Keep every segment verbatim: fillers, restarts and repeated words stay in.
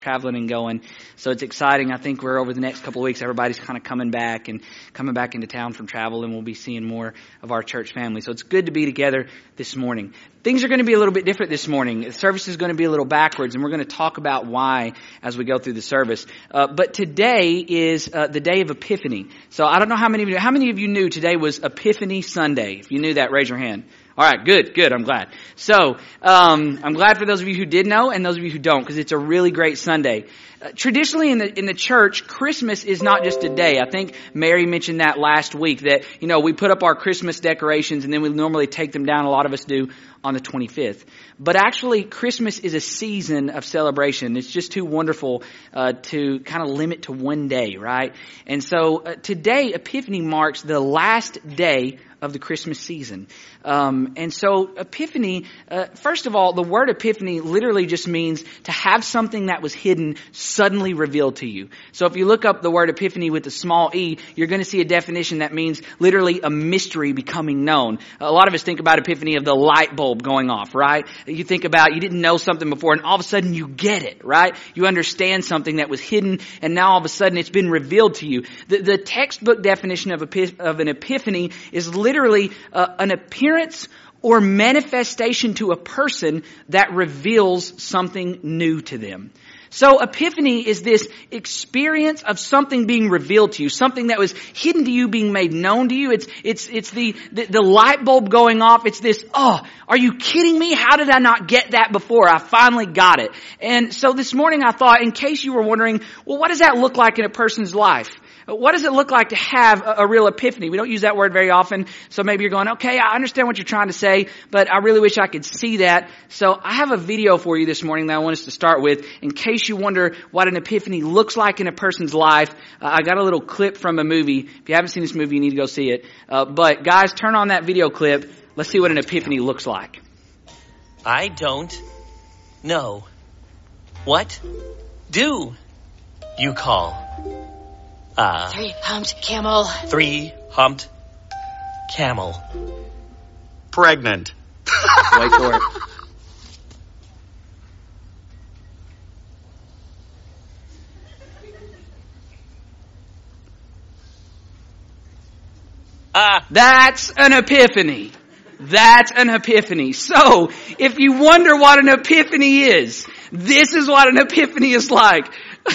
traveling and going. So it's exciting. I think we're over the next couple of weeks, everybody's kind of coming back and coming back into town from travel, and we'll be seeing more of our church family. So it's good to be together this morning. Things are going to be a little bit different this morning. The service is going to be a little backwards, and we're going to talk about why as we go through the service. Uh, but today is uh, the day of Epiphany. So I don't know how many of you, how many of you knew today was Epiphany Sunday? If you knew that, raise your hand. All right, good, good. I'm glad. So, um, I'm glad for those of you who did know and those of you who don't, because it's a really great Sunday. Uh, traditionally in the, in the church, Christmas is not just a day. I think Mary mentioned that last week, that, you know, we put up our Christmas decorations and then we normally take them down. A lot of us do on the twenty-fifth. But actually, Christmas is a season of celebration. It's just too wonderful, uh, to kind of limit to one day, right? And so, uh, today, Epiphany marks the last day of the Christmas season. Um, and so Epiphany, uh, first of all, the word Epiphany literally just means to have something that was hidden suddenly revealed to you. So if you look up the word Epiphany with a small e, you're going to see a definition that means literally a mystery becoming known. A lot of us think about Epiphany of the light bulb going off, right? You think about, you didn't know something before and all of a sudden you get it, right? You understand something that was hidden and now all of a sudden it's been revealed to you. The, the textbook definition of, epi- of an epiphany is literally Literally uh, an appearance or manifestation to a person that reveals something new to them. So Epiphany is this experience of something being revealed to you, something that was hidden to you being made known to you. It's it's it's the, the, the light bulb going off. It's this, oh, are you kidding me? How did I not get that before? I finally got it. And so this morning I thought, in case you were wondering, well, what does that look like in a person's life? What does it look like to have a, a real epiphany? We don't use that word very often, so maybe you're going, okay, I understand what you're trying to say, but I really wish I could see that. So I have a video for you this morning that I want us to start with. In case you wonder what an epiphany looks like in a person's life, uh, I got a little clip from a movie. If you haven't seen this movie, you need to go see it. Uh, but guys, turn on that video clip. Let's see what an epiphany looks like. I don't know. What do you call Uh, Three-humped camel. Three-humped camel. Pregnant. Wait for it. Ah, That's an epiphany. That's an epiphany. So, if you wonder what an epiphany is, this is what an epiphany is like.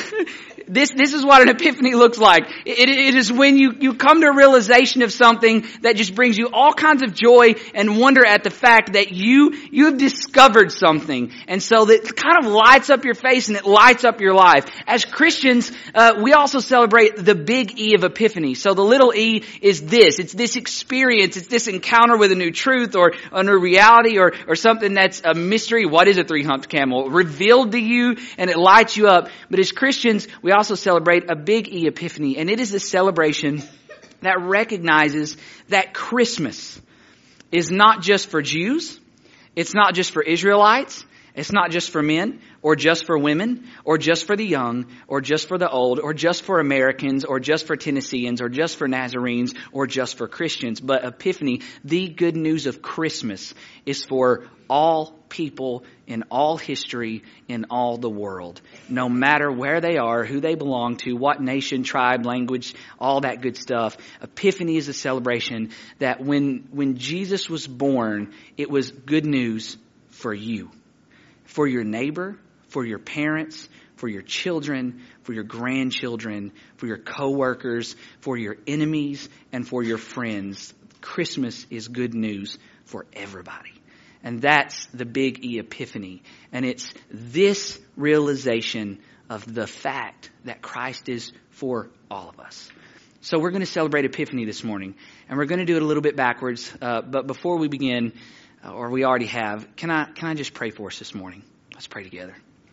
This, this is what an epiphany looks like. It, it is when you, you come to a realization of something that just brings you all kinds of joy and wonder at the fact that you, you have discovered something. And so that kind of lights up your face and it lights up your life. As Christians, uh, we also celebrate the big E of Epiphany. So the little E is this. It's this experience. It's this encounter with a new truth or a new reality or, or something that's a mystery. What is a three-humped camel? Revealed to you and it lights you up. But as Christians, we also celebrate a big E Epiphany, and it is a celebration that recognizes that Christmas is not just for Jews, it's not just for Israelites, it's not just for men, or just for women, or just for the young, or just for the old, or just for Americans, or just for Tennesseans, or just for Nazarenes, or just for Christians. But Epiphany, the good news of Christmas, is for all people in all history, in all the world. No matter where they are, who they belong to, what nation, tribe, language, all that good stuff. Epiphany is a celebration that when, when Jesus was born, it was good news for you, for your neighbor, for your parents, for your children, for your grandchildren, for your coworkers, for your enemies, and for your friends. Christmas is good news for everybody. And that's the big E Epiphany. And it's this realization of the fact that Christ is for all of us. So we're going to celebrate Epiphany this morning. And we're going to do it a little bit backwards. Uh, but before we begin, or we already have, can I can I just pray for us this morning? Let's pray together.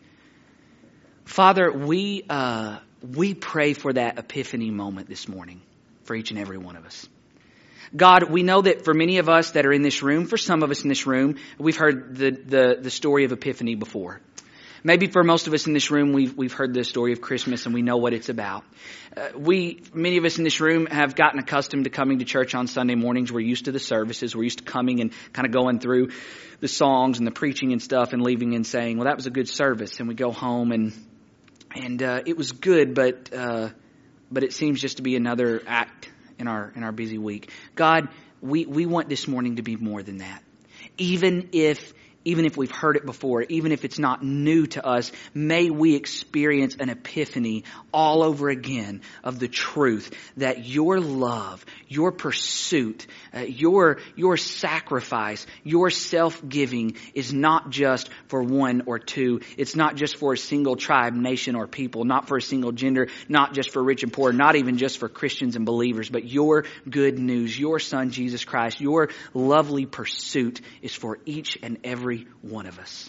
Father, we uh, we pray for that Epiphany moment this morning for each and every one of us. God, we know that for many of us that are in this room, for some of us in this room, we've heard the, the, the story of Epiphany before. Maybe for most of us in this room, we've, we've heard the story of Christmas and we know what it's about. Uh, we, many of us in this room have gotten accustomed to coming to church on Sunday mornings. We're used to the services. We're used to coming and kind of going through the songs and the preaching and stuff and leaving and saying, well, that was a good service. And we go home and and uh, it was good, but uh, but it seems just to be another act in our in our busy week. God, we we want this morning to be more than that. Even if even if we've heard it before, even if it's not new to us, may we experience an epiphany all over again of the truth that your love, your pursuit, uh, your your sacrifice, your self-giving is not just for one or two. It's not just for a single tribe, nation, or people, not for a single gender, not just for rich and poor, not even just for Christians and believers, but your good news, your Son, Jesus Christ, your lovely pursuit is for each and every one of us.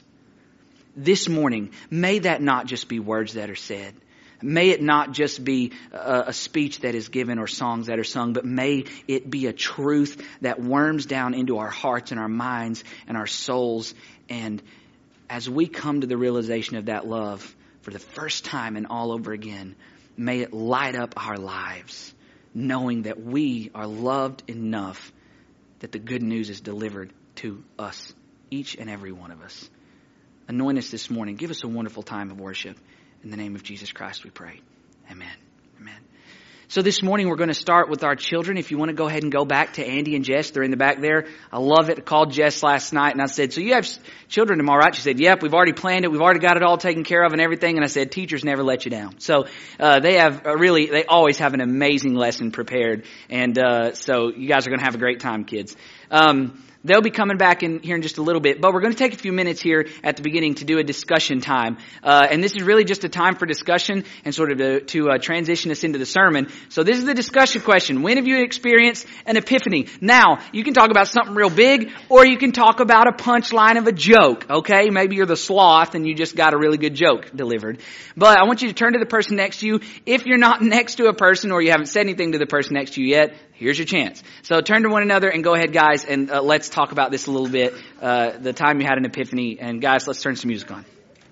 This morning, may that not just be words that are said. May it not just be a, a speech that is given or songs that are sung, but may it be a truth that worms down into our hearts and our minds and our souls. And as we come to the realization of that love for the first time and all over again, may it light up our lives, knowing that we are loved enough that the good news is delivered to us. Each and every one of us. Anoint us this morning. Give us a wonderful time of worship. In the name of Jesus Christ we pray. Amen. Amen. So this morning we're going to start with our children. If you want to go ahead and go back to Andy and Jess, they're in the back there. I love it. I called Jess last night and I said, so you have children tomorrow, right? She said, yep, we've already planned it. We've already got it all taken care of and everything. And I said, teachers never let you down. So uh, they have a really, they always have an amazing lesson prepared. And uh, so you guys are going to have a great time, kids. Um They'll be coming back in here in just a little bit, but we're going to take a few minutes here at the beginning to do a discussion time. Uh, and this is really just a time for discussion and sort of to, to uh, transition us into the sermon. So this is the discussion question. When have you experienced an epiphany? Now, you can talk about something real big, or you can talk about a punchline of a joke, okay? Maybe you're the sloth and you just got a really good joke delivered. But I want you to turn to the person next to you. If you're not next to a person or you haven't said anything to the person next to you yet, here's your chance. So turn to one another and go ahead, guys, and uh, let's talk about this a little bit. Uh, the time you had an epiphany. And guys, let's turn some music on.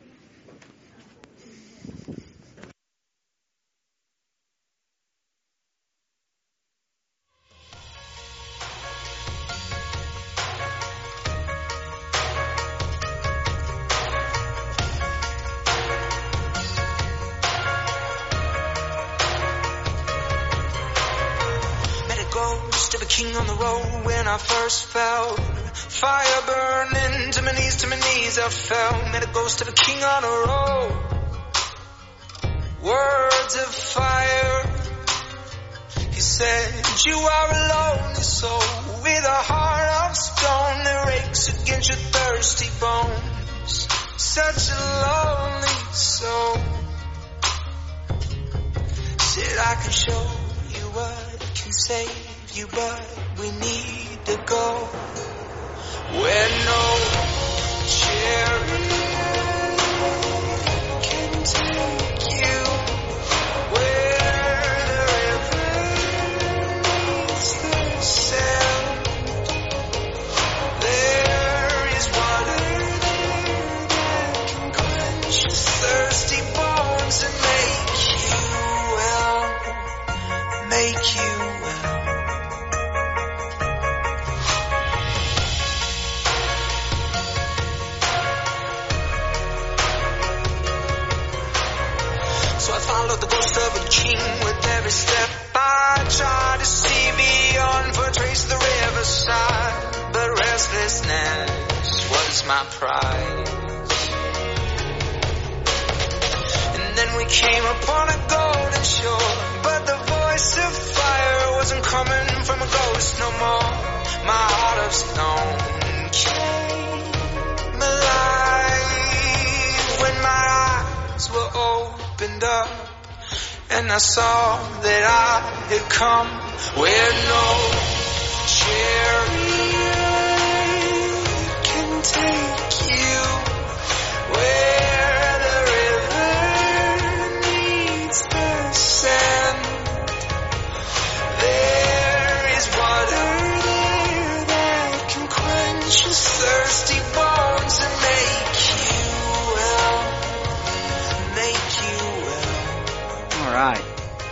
King on the road when I first fell. Fire burning to my knees, to my knees I fell. Met a ghost of a king on the road. Words of fire. He said, you are a lonely soul with a heart of stone that rakes against your thirsty bones. Such a lonely soul. Said I can show you what can save you, but we need to go where no chariot can take you, where the river meets the sand. There is water there that can quench your thirsty bones and make you well, make you well. Followed the ghost of a king with every step. I tried to see beyond for a trace of the riverside, but restlessness was my prize. And then we came upon a golden shore, but the voice of fire wasn't coming from a ghost no more. My heart of stone came alive when my eyes were opened up. And I saw that I had come where no chariot can take you, where the river meets the sand. There is water there that can quench your thirsty bones and make you well, make you well. All right.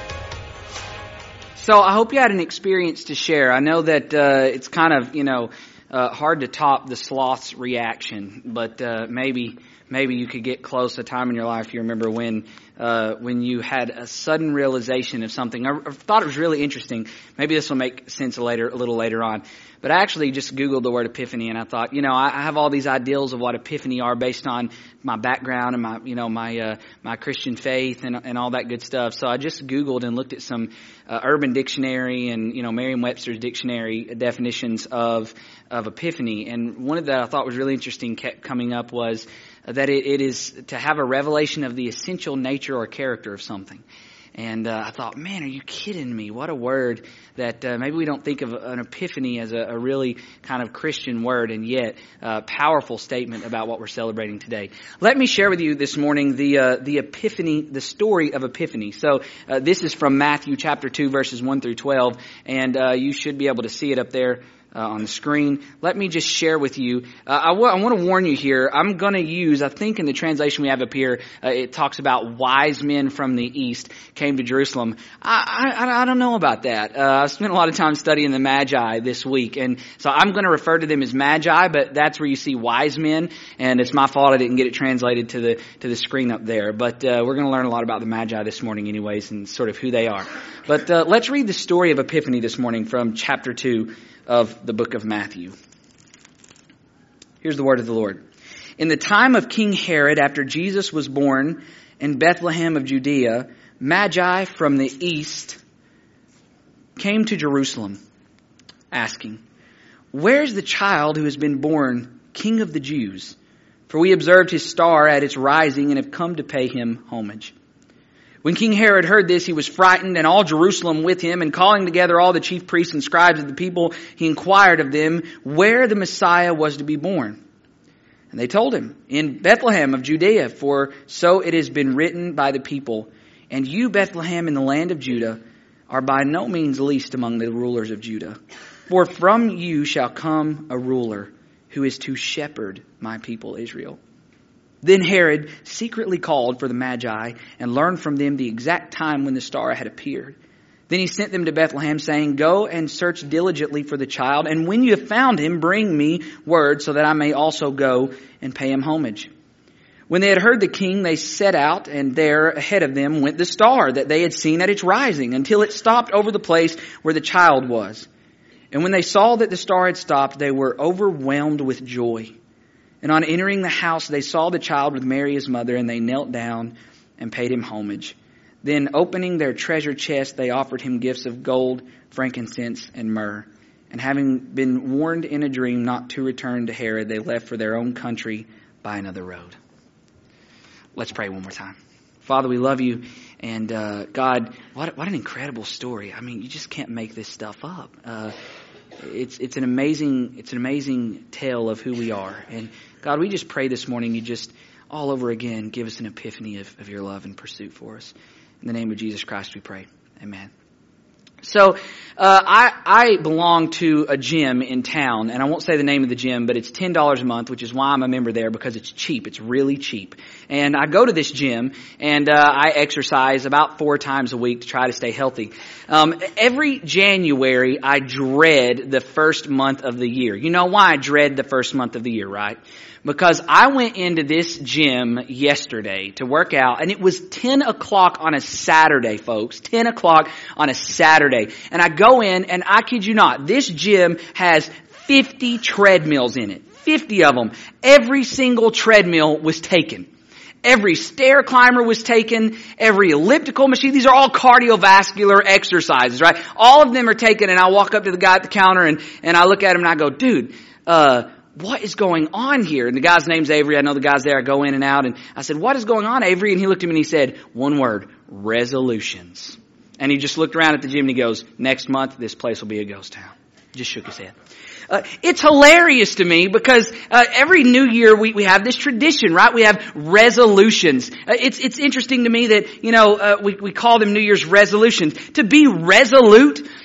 So I hope you had an experience to share. I know that uh, it's kind of, you know, uh, hard to top the sloth's reaction, but uh, maybe maybe you could get close a time in your life you remember when uh, when you had a sudden realization of something. I, I thought it was really interesting. Maybe this will make sense later, a little later on. But I actually just Googled the word epiphany, and I thought, you know, I, I have all these ideals of what epiphany are based on my background and my, you know, my uh, my Christian faith and and all that good stuff. So I just Googled and looked at some uh, Urban Dictionary and, you know, Merriam-Webster's dictionary definitions of of epiphany. And one of that I thought was really interesting kept coming up was that it, it is to have a revelation of the essential nature or character of something. And uh, I thought, man, are you kidding me? What a word that uh, maybe we don't think of an epiphany as a, a really kind of Christian word, and yet a powerful statement about what we're celebrating today. Let me share with you this morning the uh, the epiphany, the story of Epiphany. So uh, this is from Matthew chapter two, verses one through twelve, and uh, you should be able to see it up there Uh, on the screen. Let me just share with you. Uh, I, w- I want to warn you here. I'm going to use, I think in the translation we have up here, uh, it talks about wise men from the east came to Jerusalem. I, I, I don't know about that. Uh, I spent a lot of time studying the Magi this week, and so I'm going to refer to them as Magi, but that's where you see wise men, and it's my fault I didn't get it translated to the to the screen up there. But uh, we're going to learn a lot about the Magi this morning anyways, and sort of who they are. But uh, let's read the story of Epiphany this morning from chapter two of the book of Matthew. Here's the word of the Lord. In the time of King Herod, after Jesus was born in Bethlehem of Judea, Magi from the east came to Jerusalem, asking, "Where's the child who has been born King of the Jews? For we observed his star at its rising and have come to pay him homage." When King Herod heard this, he was frightened, and all Jerusalem with him, and calling together all the chief priests and scribes of the people, he inquired of them where the Messiah was to be born. And they told him, "In Bethlehem of Judea, for so it has been written by the people. And you, Bethlehem, in the land of Judah, are by no means least among the rulers of Judah. For from you shall come a ruler who is to shepherd my people Israel." Then Herod secretly called for the Magi and learned from them the exact time when the star had appeared. Then he sent them to Bethlehem, saying, "Go and search diligently for the child, and when you have found him, bring me word so that I may also go and pay him homage." When they had heard the king, they set out, and there ahead of them went the star that they had seen at its rising, until it stopped over the place where the child was. And when they saw that the star had stopped, they were overwhelmed with joy. And on entering the house, they saw the child with Mary his mother, and they knelt down and paid him homage. Then, opening their treasure chest, they offered him gifts of gold, frankincense, and myrrh. And having been warned in a dream not to return to Herod, they left for their own country by another road. Let's pray one more time. Father, we love you. And uh, God, what, what an incredible story. I mean, you just can't make this stuff up. Uh, it's it's an amazing it's an amazing tale of who we are. And God, we just pray this morning you just all over again give us an epiphany of, of your love and pursuit for us. In the name of Jesus Christ we pray. Amen. So uh, I, I belong to a gym in town, and I won't say the name of the gym, but it's ten dollars a month, which is why I'm a member there, because it's cheap. It's really cheap. And I go to this gym, and uh, I exercise about four times a week to try to stay healthy. Um, every January, I dread the first month of the year. You know why I dread the first month of the year, right? Because I went into this gym yesterday to work out, and it was ten o'clock on a Saturday, folks. ten o'clock on a Saturday. And I go in, and I kid you not, this gym has fifty treadmills in it. fifty of them. Every single treadmill was taken. Every stair climber was taken. Every elliptical machine. These are all cardiovascular exercises, right? All of them are taken, and I walk up to the guy at the counter, and, and I look at him, and I go, dude, uh... what is going on here? And the guy's name's Avery. I know the guy's there. I go in and out. And I said, what is going on, Avery? And he looked at me and he said, one word, resolutions. And he just looked around at the gym and he goes, next month, this place will be a ghost town. Just shook his head. Uh, it's hilarious to me because uh, every New Year we, we have this tradition, right? We have resolutions. Uh, it's it's interesting to me that, you know, uh, we, we call them New Year's resolutions. To be resolute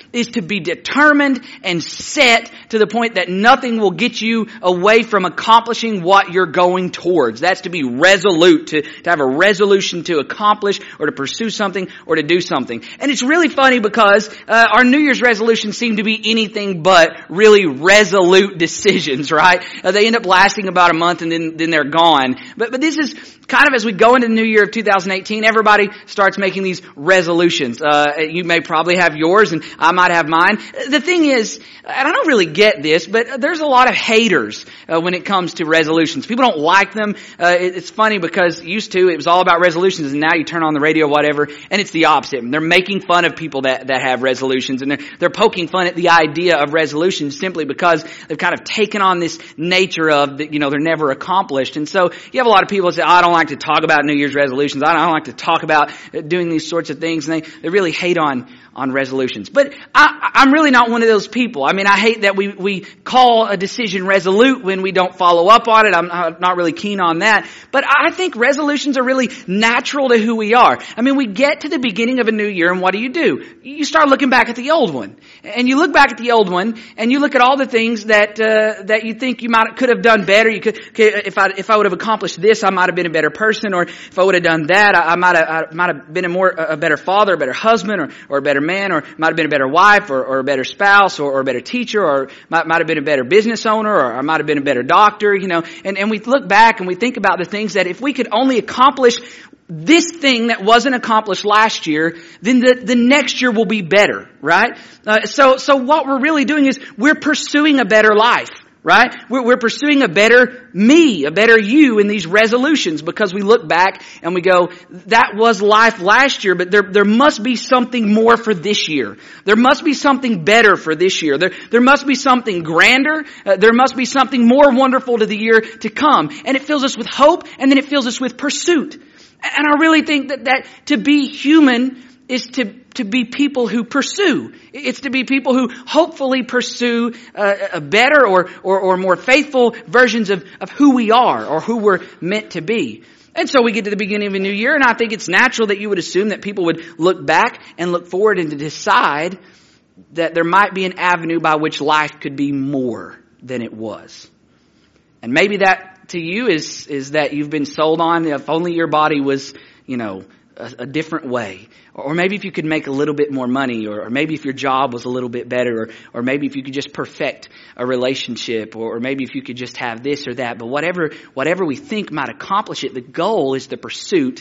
is to be determined and set to the point that nothing will get you away from accomplishing what you're going towards. That's to be resolute, to, to have a resolution to accomplish or to pursue something or to do something. And it's really funny because uh, our New Year's resolutions seem to be anything but really resolute decisions, right? Uh, they end up lasting about a month and then, then they're gone. But, but this is kind of as we go into the new year of two thousand eighteen, everybody starts making these resolutions. Uh, you may probably have yours and I might have mine. The thing is, and I don't really get this, but there's a lot of haters uh, when it comes to resolutions. People don't like them. Uh, it, it's funny because used to, it was all about resolutions, and now you turn on the radio or whatever, and it's the opposite. They're making fun of people that, that have resolutions, and they're, they're poking fun at the idea of resolutions simply because they've kind of taken on this nature of, you know, they're never accomplished. And so you have a lot of people that say, I don't like to talk about New Year's resolutions. I don't, I don't like to talk about doing these sorts of things, and they, they really hate on on resolutions. But I, I'm really not one of those people. I mean, I hate that we, we call a decision resolute when we don't follow up on it. I'm not really keen on that. But I think resolutions are really natural to who we are. I mean, we get to the beginning of a new year, and what do you do? You start looking back at the old one. And you look back at the old one, and you look at all the things that uh, that you think you might could have done better. You could, if I if I would have accomplished this, I might have been a better person. Or if I would have done that, I, I might have I might have been a more a better father, a better husband, or or a better man, or might have been a better wife, or, or a better spouse, or, or a better teacher, or might, might have been a better business owner, or I might have been a better doctor, you know. And, and we look back and we think about the things that if we could only accomplish this thing that wasn't accomplished last year, then the, the next year will be better, right? Uh, so, so what we're really doing is we're pursuing a better life. Right? We're, we're pursuing a better me, a better you in these resolutions because we look back and we go, that was life last year, but there, there must be something more for this year. There must be something better for this year. There, there must be something grander. Uh, there must be something more wonderful to the year to come. And it fills us with hope, and then it fills us with pursuit. And I really think that, that to be human is to, to be people who pursue. It's to be people who hopefully pursue uh, a better or, or, or more faithful versions of, of who we are or who we're meant to be. And so we get to the beginning of a new year, and I think it's natural that you would assume that people would look back and look forward and to decide that there might be an avenue by which life could be more than it was. And maybe that to you is, is that you've been sold on, if only your body was, you know, A, a different way. Or maybe if you could make a little bit more money, or, or maybe if your job was a little bit better, or, or maybe if you could just perfect a relationship, or, or maybe if you could just have this or that. But whatever whatever we think might accomplish it, the goal is the pursuit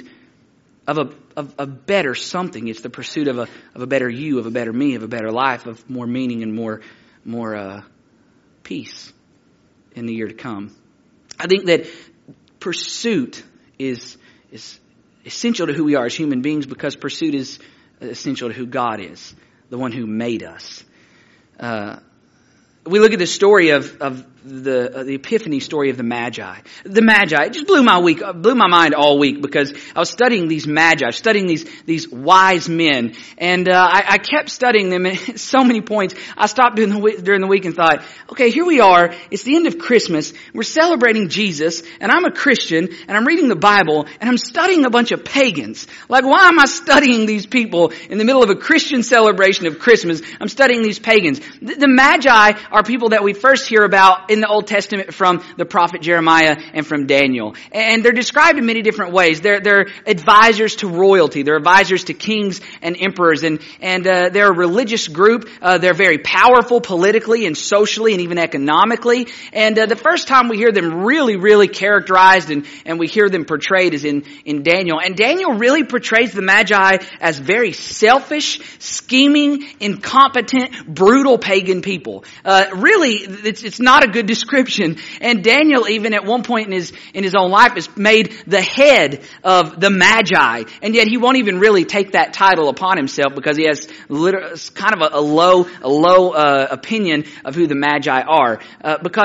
of a of a better something. It's the pursuit of a of a better you, of a better me, of a better life, of more meaning and more more uh, peace in the year to come. I think that pursuit is is essential to who we are as human beings because pursuit is essential to who God is, the one who made us. Uh, we look at the story of, of the uh, the Epiphany story of the Magi. The Magi, it just blew my week, blew my mind all week because I was studying these Magi, studying these these wise men, and uh, I, I kept studying them. And at so many points, I stopped during the week, during the week and thought, okay, here we are. It's the end of Christmas. We're celebrating Jesus, and I'm a Christian, and I'm reading the Bible, and I'm studying a bunch of pagans. Like, why am I studying these people in the middle of a Christian celebration of Christmas? I'm studying these pagans. The, the Magi are people that we first hear about in the Old Testament from the prophet Jeremiah and from Daniel. And they're described in many different ways. They're, they're advisors to royalty. They're advisors to kings and emperors. And, and uh, they're a religious group. Uh, they're very powerful politically and socially and even economically. And uh, the first time we hear them really, really characterized and, and we hear them portrayed is in, in Daniel. And Daniel really portrays the Magi as very selfish, scheming, incompetent, brutal pagan people. Uh, really, it's, it's not a good description. And Daniel, even at one point in his in his own life, is made the head of the Magi, and yet he won't even really take that title upon himself because he has liter- kind of a, a low a low uh, opinion of who the Magi are. Uh, because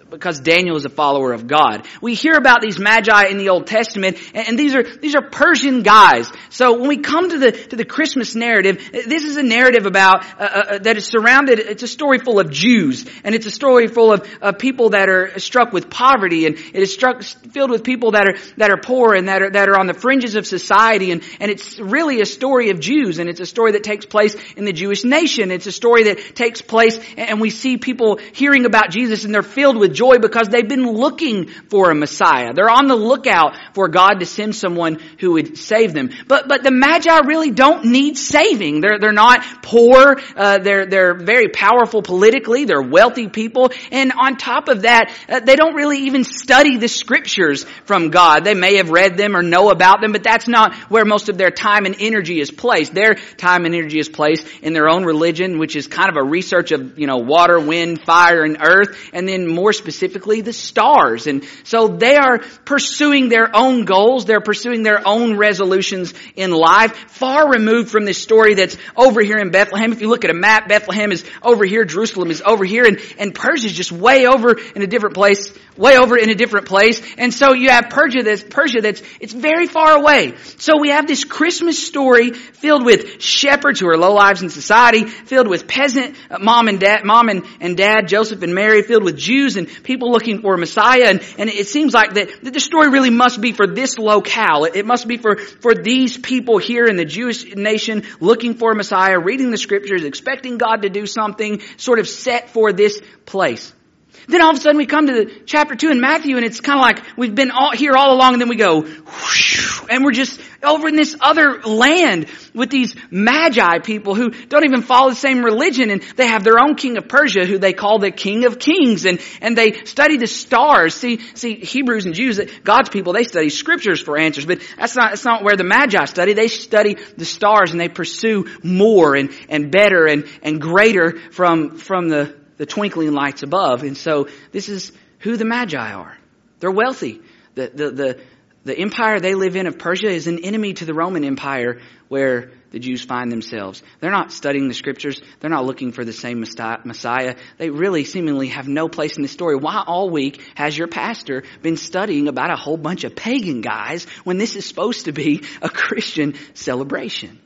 because Daniel is a follower of God. We hear about these magi in the Old Testament, and these are these are Persian guys. So when we come to the to the Christmas narrative, this is a narrative about uh, uh, that is surrounded. It's a story full of Jews, and it's a story full of uh, people that are struck with poverty, and it is struck filled with people that are that are poor and that are that are on the fringes of society, and and it's really a story of Jews, and it's a story that takes place in the Jewish nation. It's a story that takes place, and we see people hearing about Jesus, and they're filled with joy because they've been looking for a Messiah. They're on the lookout for God to send someone who would save them. But but the Magi really don't need saving. They're they're not poor. Uh, they're they're very powerful politically. They're wealthy people, and on top of that, uh, they don't really even study the Scriptures from God. They may have read them or know about them, but that's not where most of their time and energy is placed. Their time and energy is placed in their own religion, which is kind of a research of, you know, water, wind, fire, and earth, and then more specifically the stars. And so they are pursuing their own goals. They're pursuing their own resolutions in life, far removed from this story that's over here in Bethlehem. If you look at a map, Bethlehem is over here, Jerusalem is over here, and, and Persia is just way over in a different place, way over in a different place. And so you have Persia that's, Persia that's, it's very far away. So we have this Christmas story filled with shepherds who are low lives in society, filled with peasant uh, mom and dad, mom and, and dad, Joseph and Mary, filled with Jews and people looking for a Messiah. And, and it seems like that, that the story really must be for this locale. It, it must be for, for these people here in the Jewish nation looking for a Messiah, reading the Scriptures, expecting God to do something sort of set for this place. Then all of a sudden we come to the chapter two in Matthew, and it's kind of like we've been all here all along, and then we go, whoosh, and we're just over in this other land with these magi people who don't even follow the same religion, and they have their own king of Persia who they call the King of Kings, and, and they study the stars. See, see, Hebrews and Jews, God's people, they study Scriptures for answers, but that's not, that's not where the magi study. They study the stars, and they pursue more and, and better and, and greater from, from the the twinkling lights above. And so this is who the Magi are. They're wealthy. The, the, the, the empire they live in of Persia is an enemy to the Roman Empire where the Jews find themselves. They're not studying the Scriptures. They're not looking for the same Messiah. They really seemingly have no place in this story. Why all week has your pastor been studying about a whole bunch of pagan guys when this is supposed to be a Christian celebration?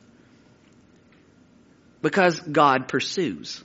Because God pursues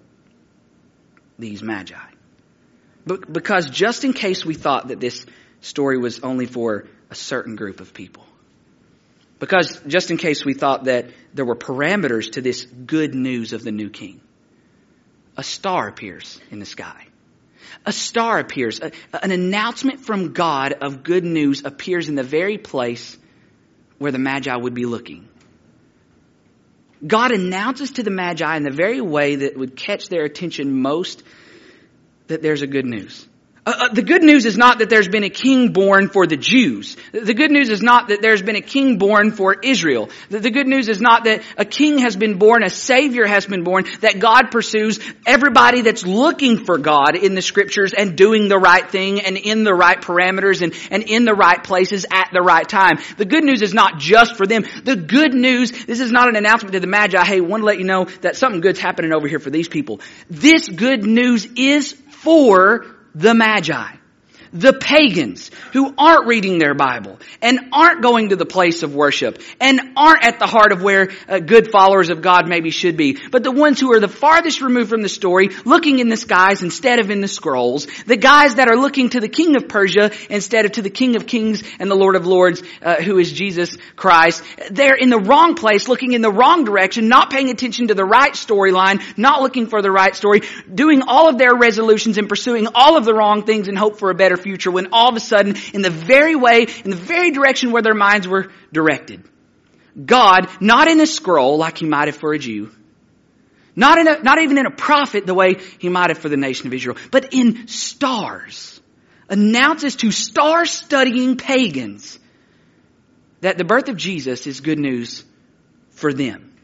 these magi. But because just in case we thought that this story was only for a certain group of people, because just in case we thought that there were parameters to this good news of the new king, a star appears in the sky. A star appears. A, an announcement from God of good news appears in the very place where the magi would be looking. God announces to the Magi in the very way that would catch their attention most that there's a good news. Uh, uh, the good news is not that there's been a king born for the Jews. The good news is not that there's been a king born for Israel. The, the good news is not that a king has been born, a savior has been born, that God pursues everybody that's looking for God in the Scriptures and doing the right thing and in the right parameters and, and in the right places at the right time. The good news is not just for them. The good news, this is not an announcement to the Magi, hey, want to let you know that something good's happening over here for these people. This good news is for the Magi, the pagans who aren't reading their Bible and aren't going to the place of worship and aren't at the heart of where uh, good followers of God maybe should be, but the ones who are the farthest removed from the story, looking in the skies instead of in the scrolls, the guys that are looking to the King of Persia instead of to the King of Kings and the Lord of Lords, uh, who is Jesus Christ. They're in the wrong place, looking in the wrong direction, not paying attention to the right storyline, not looking for the right story, doing all of their resolutions and pursuing all of the wrong things in hope for a better future, when all of a sudden, in the very way, in the very direction where their minds were directed, God, not in a scroll like He might have for a Jew, not in a, not even in a prophet the way He might have for the nation of Israel, but in stars, announces to star-studying pagans that the birth of Jesus is good news for them.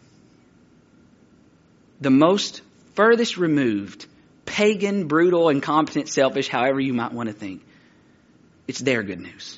The most furthest removed, pagan, brutal, incompetent, selfish, however you might want to think. It's their good news.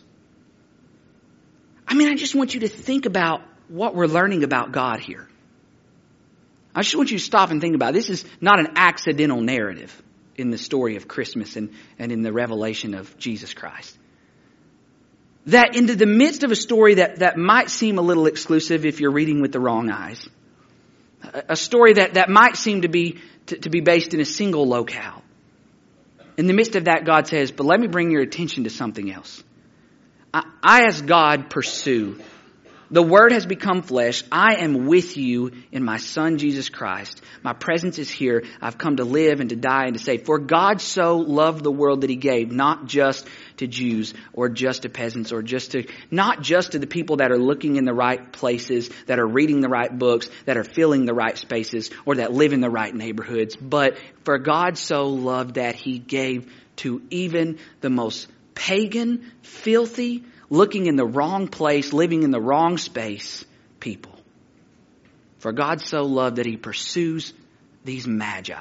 I mean, I just want you to think about what we're learning about God here. I just want you to stop and think about it. This is not an accidental narrative. in the story of Christmas and, and in the revelation of Jesus Christ. That into the midst of a story that, that might seem a little exclusive if you're reading with the wrong eyes, a, a story that, that might seem to be to, to be based in a single locale. In the midst of that, God says, but let me bring your attention to something else. I, I as God pursue. The Word has become flesh. I am with you in my Son, Jesus Christ. My presence is here. I've come to live and to die and to save. For God so loved the world that He gave, not just to Jews or just to peasants or just to, not just to the people that are looking in the right places, that are reading the right books, that are filling the right spaces, or that live in the right neighborhoods. But for God so loved that He gave to even the most pagan, filthy, looking in the wrong place, living in the wrong space, people. For God so loved that He pursues these magi.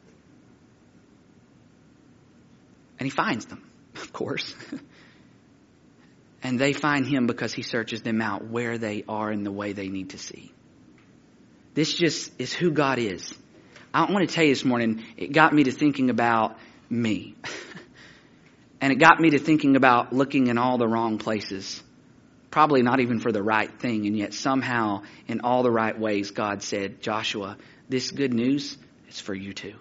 And He finds them, of course. And they find Him because He searches them out where they are in the way they need to see. This just is who God is. I want to tell you this morning, it got me to thinking about me. And it got me to thinking about looking in all the wrong places. Probably not even for the right thing. And yet somehow in all the right ways God said, Joshua, this good news is for you too.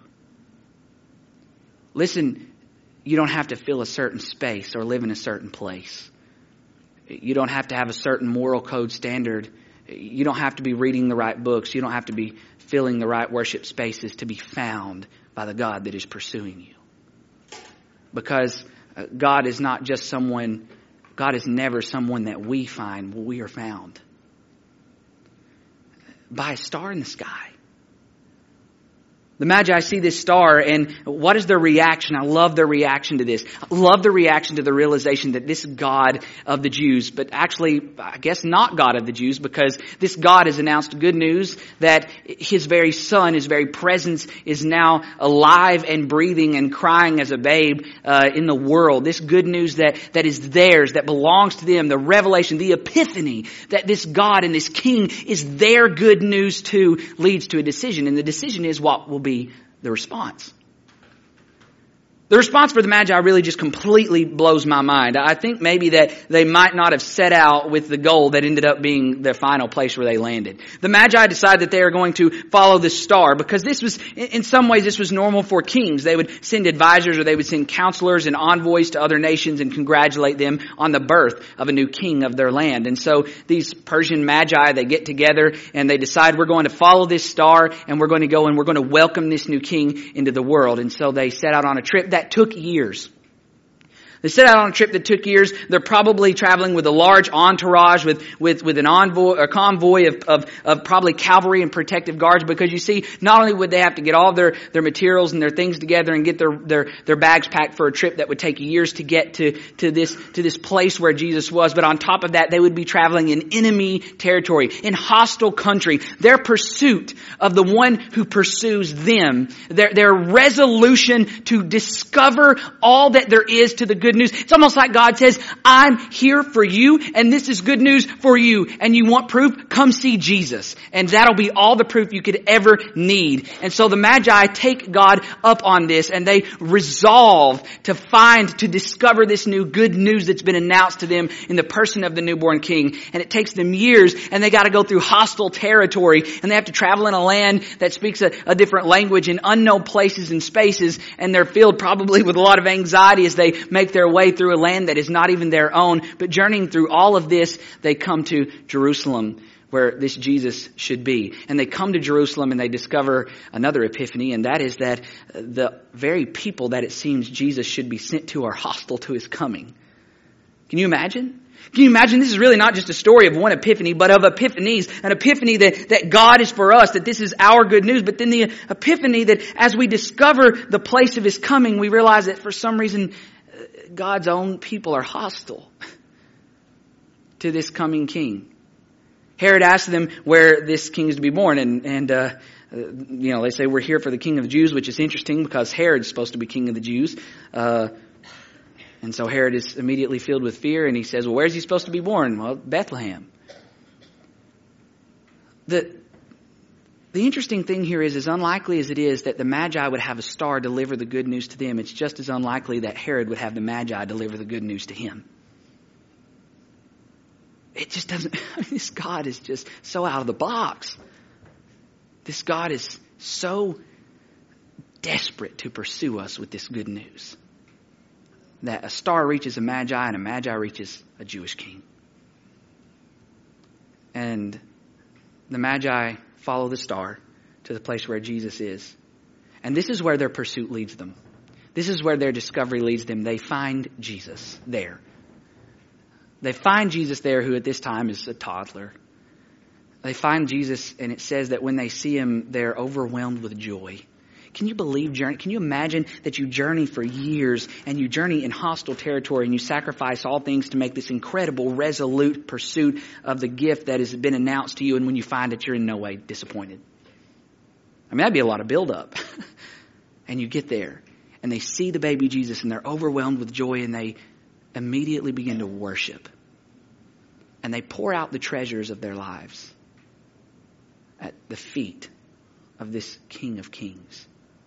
Listen, you don't have to fill a certain space or live in a certain place. You don't have to have a certain moral code standard. You don't have to be reading the right books. You don't have to be filling the right worship spaces to be found by the God that is pursuing you. Because God is not just someone, God is never someone that we find, we are found by a star in the sky. The Magi see this star, and what is their reaction? I love their reaction to this. I love the reaction to the realization that this God of the Jews, but actually, I guess not God of the Jews, because this God has announced good news that His very Son, His very presence is now alive and breathing and crying as a babe uh, in the world. This good news that, that is theirs, that belongs to them, the revelation, the epiphany that this God and this King is their good news too, leads to a decision. And the decision is what will be the response. The response for the Magi really just completely blows my mind. I think maybe that they might not have set out with the goal that ended up being the final place where they landed. The Magi decide that they are going to follow this star because this was, in some ways, this was normal for kings. They would send advisors or they would send counselors and envoys to other nations and congratulate them on the birth of a new king of their land. And so these Persian Magi, they get together and they decide we're going to follow this star and we're going to go and we're going to welcome this new king into the world. And so they set out on a trip that That took years. They set out on a trip that took years. They're probably traveling with a large entourage, with, with, with an envoy, a convoy of, of, of probably cavalry and protective guards, because you see, not only would they have to get all their, their materials and their things together and get their, their, their bags packed for a trip that would take years to get to, to this, to this place where Jesus was, but on top of that, they would be traveling in enemy territory, in hostile country. Their pursuit of the one who pursues them, their, their resolution to discover all that there is to the good news. It's almost like God says, I'm here for you and this is good news for you. And you want proof? Come see Jesus. And that'll be all the proof you could ever need. And so the Magi take God up on this and they resolve to find, to discover this new good news that's been announced to them in the person of the newborn king. And it takes them years and they got to go through hostile territory and they have to travel in a land that speaks a, a different language in unknown places and spaces. And they're filled probably with a lot of anxiety as they make their way through a land that is not even their own. But journeying through all of this, they come to Jerusalem, where this Jesus should be. And they come to Jerusalem and they discover another epiphany, and that is that the very people that it seems Jesus should be sent to are hostile to His coming. Can you imagine? Can you imagine? This is really not just a story of one epiphany, but of epiphanies. An epiphany that, that God is for us, that this is our good news. But then the epiphany that as we discover the place of His coming, we realize that for some reason God's own people are hostile to this coming king. Herod asked them where this king is to be born. And, and uh, you know, they say we're here for the king of the Jews, which is interesting because Herod's supposed to be king of the Jews. Uh, and so Herod is immediately filled with fear. And he says, well, where's he supposed to be born? Well, Bethlehem. The, The interesting thing here is, as unlikely as it is that the Magi would have a star deliver the good news to them, it's just as unlikely that Herod would have the Magi deliver the good news to him. It just doesn't, I mean, this God is just so out of the box. This God is so desperate to pursue us with this good news that a star reaches a Magi and a Magi reaches a Jewish king. And the Magi follow the star to the place where Jesus is. And this is where their pursuit leads them. This is where their discovery leads them. They find Jesus there. They find Jesus there, who at this time is a toddler. They find Jesus, and it says that when they see him, they're overwhelmed with joy. Can you believe journey? Can you imagine that you journey for years and you journey in hostile territory and you sacrifice all things to make this incredible, resolute pursuit of the gift that has been announced to you, and when you find it, you're in no way disappointed? I mean, that'd be a lot of buildup. And you get there and they see the baby Jesus and they're overwhelmed with joy, and they immediately begin to worship. And they pour out the treasures of their lives at the feet of this King of Kings.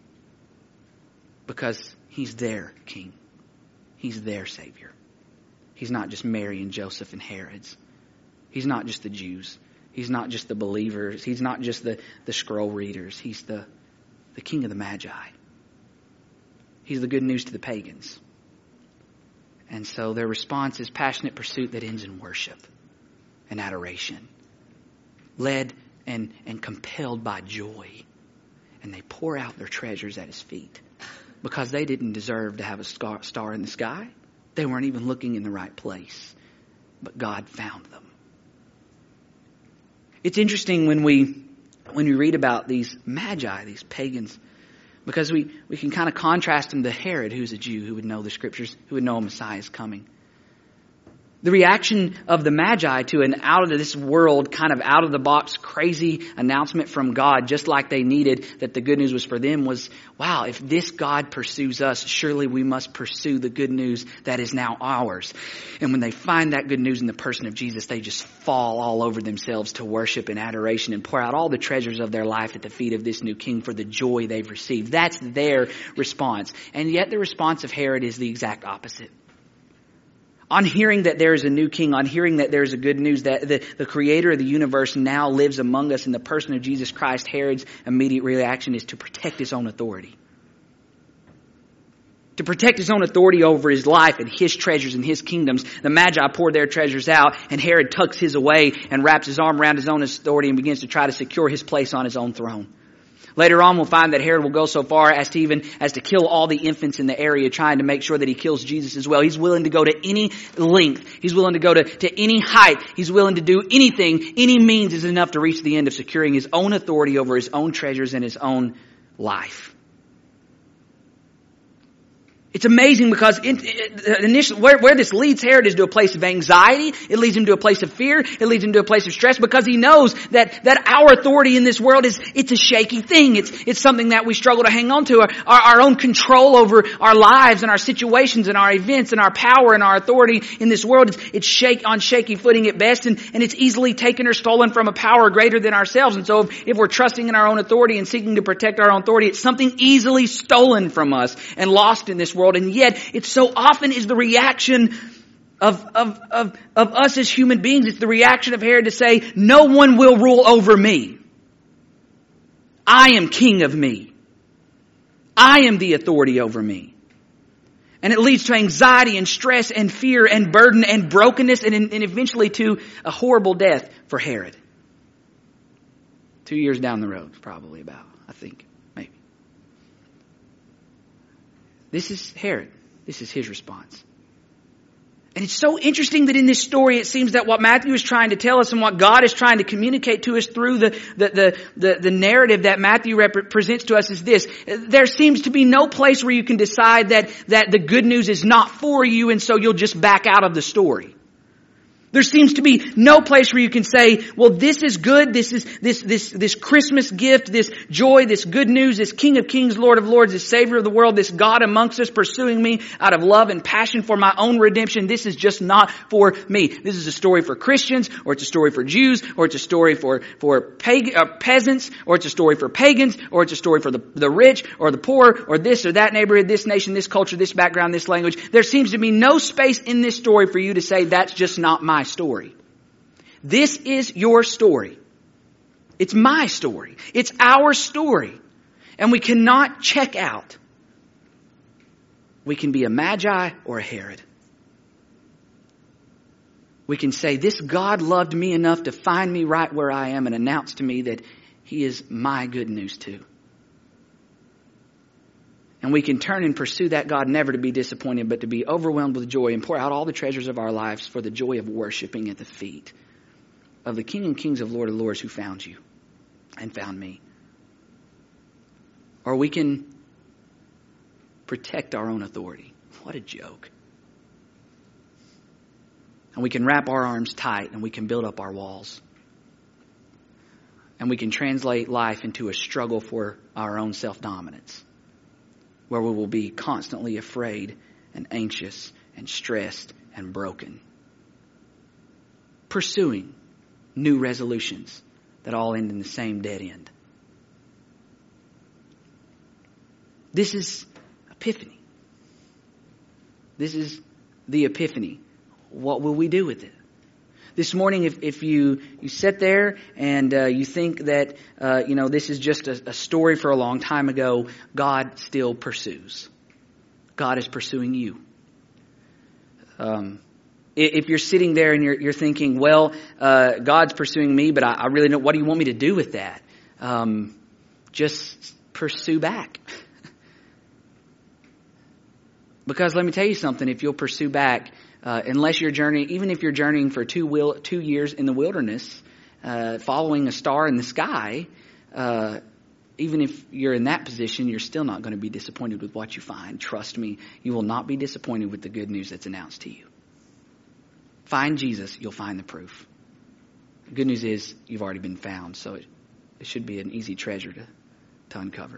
Because he's their king. He's their Savior. He's not just Mary and Joseph and Herod's. He's not just the Jews. He's not just the believers. He's not just the, the scroll readers. He's the, the King of the Magi. He's the good news to the pagans. And so their response is passionate pursuit that ends in worship and adoration. Led and, and compelled by joy. And they pour out their treasures at his feet. Because they didn't deserve to have a star, star in the sky. They weren't even looking in the right place. But God found them. It's interesting when we when we read about these magi, these pagans, because we, we can kind of contrast them to Herod, who's a Jew, who would know the scriptures, who would know a Messiah is coming. The reaction of the Magi to an out of this world, kind of out of the box, crazy announcement from God, just like they needed that the good news was for them, was, wow, if this God pursues us, surely we must pursue the good news that is now ours. And when they find that good news in the person of Jesus, they just fall all over themselves to worship and adoration and pour out all the treasures of their life at the feet of this new king for the joy they've received. That's their response. And yet the response of Herod is the exact opposite. On hearing that there is a new king, on hearing that there is a good news that the, the creator of the universe now lives among us in the person of Jesus Christ, Herod's immediate reaction is to protect his own authority. To protect his own authority over his life and his treasures and his kingdoms. The Magi pour their treasures out, and Herod tucks his away and wraps his arm around his own authority and begins to try to secure his place on his own throne. Later on, we'll find that Herod will go so far as to even as to kill all the infants in the area, trying to make sure that he kills Jesus as well. He's willing to go to any length. He's willing to go to, to any height. He's willing to do anything. Any means is enough to reach the end of securing his own authority over his own treasures and his own life. It's amazing because in, initially, where, where this leads Herod is to a place of anxiety. It leads him to a place of fear. It leads him to a place of stress because he knows that, that our authority in this world is, it's a shaky thing. It's, it's something that we struggle to hang on to. Our, our, our own control over our lives and our situations and our events and our power and our authority in this world, it's, it's shake, on shaky footing at best, and, and it's easily taken or stolen from a power greater than ourselves. And so if, if we're trusting in our own authority and seeking to protect our own authority, it's something easily stolen from us and lost in this world. And yet, it so often is the reaction of, of, of, of us as human beings. It's the reaction of Herod to say, no one will rule over me. I am king of me. I am the authority over me. And it leads to anxiety and stress and fear and burden and brokenness and, and eventually to a horrible death for Herod. Two years down the road, probably about, I think. This is Herod. This is his response. And it's so interesting that in this story, it seems that what Matthew is trying to tell us and what God is trying to communicate to us through the, the, the, the, the narrative that Matthew rep- presents to us is this. There seems to be no place where you can decide that, that the good news is not for you, and so you'll just back out of the story. There seems to be no place where you can say, well, this is good. This is this this this Christmas gift, this joy, this good news, this King of Kings, Lord of Lords, this Savior of the world, this God amongst us pursuing me out of love and passion for my own redemption. This is just not for me. This is a story for Christians, or it's a story for Jews, or it's a story for for pagan, uh, peasants, or it's a story for pagans, or it's a story for the, the rich or the poor, or this or that neighborhood, this nation, this culture, this background, this language. There seems to be no space in this story for you to say, that's just not my story. This is your story. It's my story. It's our story. And we cannot check out. We can be a Magi or a Herod. We can say, this God loved me enough to find me right where I am and announce to me that He is my good news too. And we can turn and pursue that God, never to be disappointed, but to be overwhelmed with joy and pour out all the treasures of our lives for the joy of worshiping at the feet of the King and Kings of Lord of Lords who found you and found me. Or we can protect our own authority. What a joke. And we can wrap our arms tight and we can build up our walls. And we can translate life into a struggle for our own self-dominance, where we will be constantly afraid and anxious and stressed and broken, pursuing new resolutions that all end in the same dead end. This is Epiphany. This is the Epiphany. What will we do with it? This morning, if, if you, you sit there and uh, you think that, uh, you know, this is just a, a story for a long time ago, God still pursues. God is pursuing you. Um, if you're sitting there and you're, you're thinking, well, uh, God's pursuing me, but I, I really don't, what do you want me to do with that? Um, just pursue back. Because let me tell you something, if you'll pursue back, Uh, unless you're journeying, even if you're journeying for two will, two years in the wilderness, uh, following a star in the sky, uh, even if you're in that position, you're still not going to be disappointed with what you find. Trust me, you will not be disappointed with the good news that's announced to you. Find Jesus, you'll find the proof. The good news is you've already been found, so it, it should be an easy treasure to, to uncover.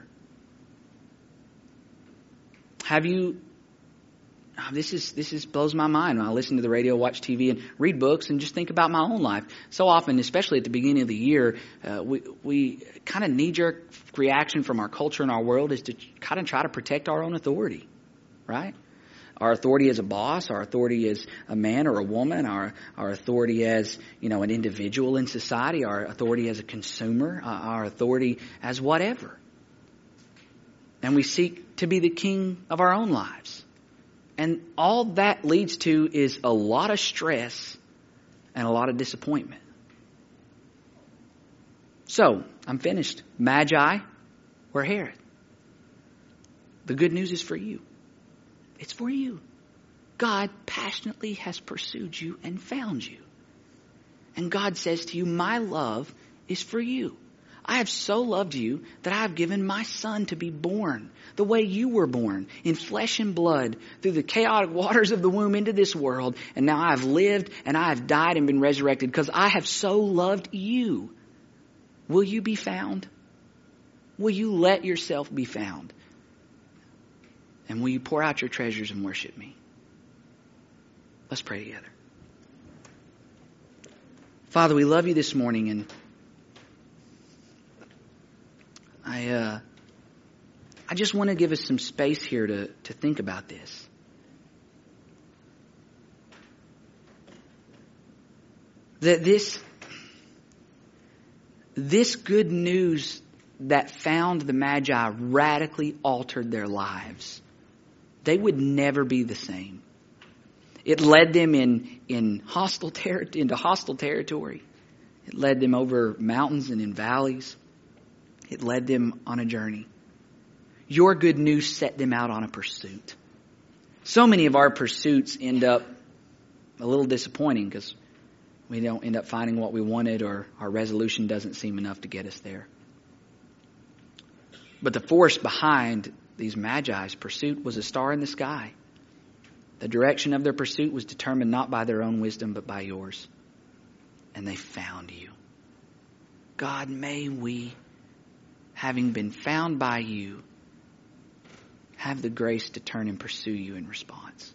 Have you... Oh, this is this is blows my mind when I listen to the radio, watch T V, and read books, and just think about my own life. So often, especially at the beginning of the year, uh, we we kind of knee-jerk reaction from our culture and our world is to kind of try to protect our own authority, right? Our authority as a boss, our authority as a man or a woman, our our authority as, you know, an individual in society, our authority as a consumer, uh, our authority as whatever. And we seek to be the king of our own lives. And all that leads to is a lot of stress and a lot of disappointment. So, I'm finished. Magi or Herod? The good news is for you. It's for you. God passionately has pursued you and found you. And God says to you, my love is for you. I have so loved you that I have given my son to be born the way you were born, in flesh and blood, through the chaotic waters of the womb into this world. And now I have lived and I have died and been resurrected because I have so loved you. Will you be found? Will you let yourself be found? And will you pour out your treasures and worship me? Let's pray together. Father, we love you this morning, and I uh, I just want to give us some space here to, to think about this. That this, this good news that found the Magi radically altered their lives. They would never be the same. It led them in, in hostile ter- into hostile territory. It led them over mountains and in valleys. It led them on a journey. Your good news set them out on a pursuit. So many of our pursuits end up a little disappointing because we don't end up finding what we wanted, or our resolution doesn't seem enough to get us there. But the force behind these Magi's pursuit was a star in the sky. The direction of their pursuit was determined not by their own wisdom, but by yours. And they found you. God, may we, having been found by you, have the grace to turn and pursue you in response.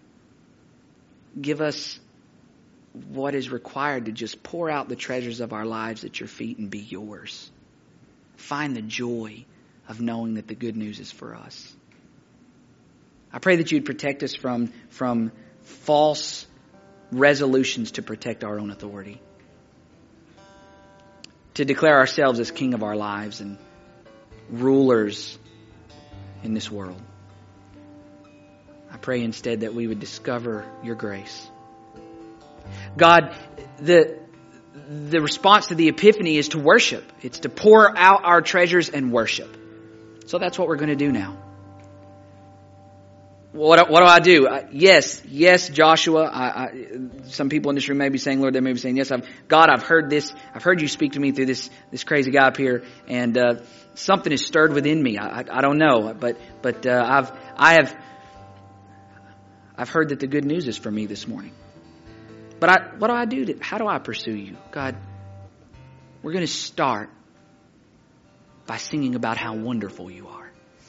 Give us what is required to just pour out the treasures of our lives at your feet and be yours. Find the joy of knowing that the good news is for us. I pray that you'd protect us from, from false resolutions to protect our own authority. To declare ourselves as king of our lives and rulers in this world. I pray instead that we would discover your grace. God, the, the response to the Epiphany is to worship. It's to pour out our treasures and worship. So that's what we're going to do now. What, what do I do? I, yes, yes, Joshua. I, I, some people in this room may be saying, Lord, they may be saying, yes, I've, God, I've heard this. I've heard you speak to me through this this crazy guy up here, and uh, something is stirred within me. I, I, I don't know, but but uh, I've I have I've heard that the good news is for me this morning. But I, what do I do? To, how do I pursue you, God? We're going to start by singing about how wonderful you are.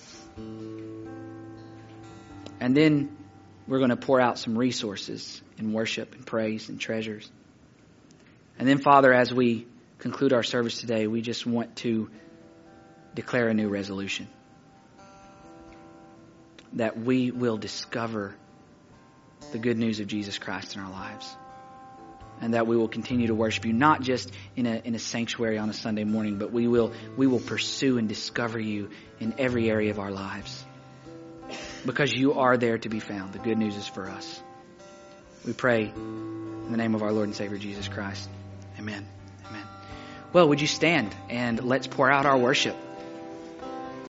And then we're going to pour out some resources in worship and praise and treasures. And then, Father, as we conclude our service today, we just want to declare a new resolution. That we will discover the good news of Jesus Christ in our lives. And that we will continue to worship you, not just in a in a sanctuary on a Sunday morning, but we will we will pursue and discover you in every area of our lives. Because you are there to be found. The good news is for us. We pray in the name of our Lord and Savior Jesus Christ. Amen. Amen. Well, would you stand and let's pour out our worship.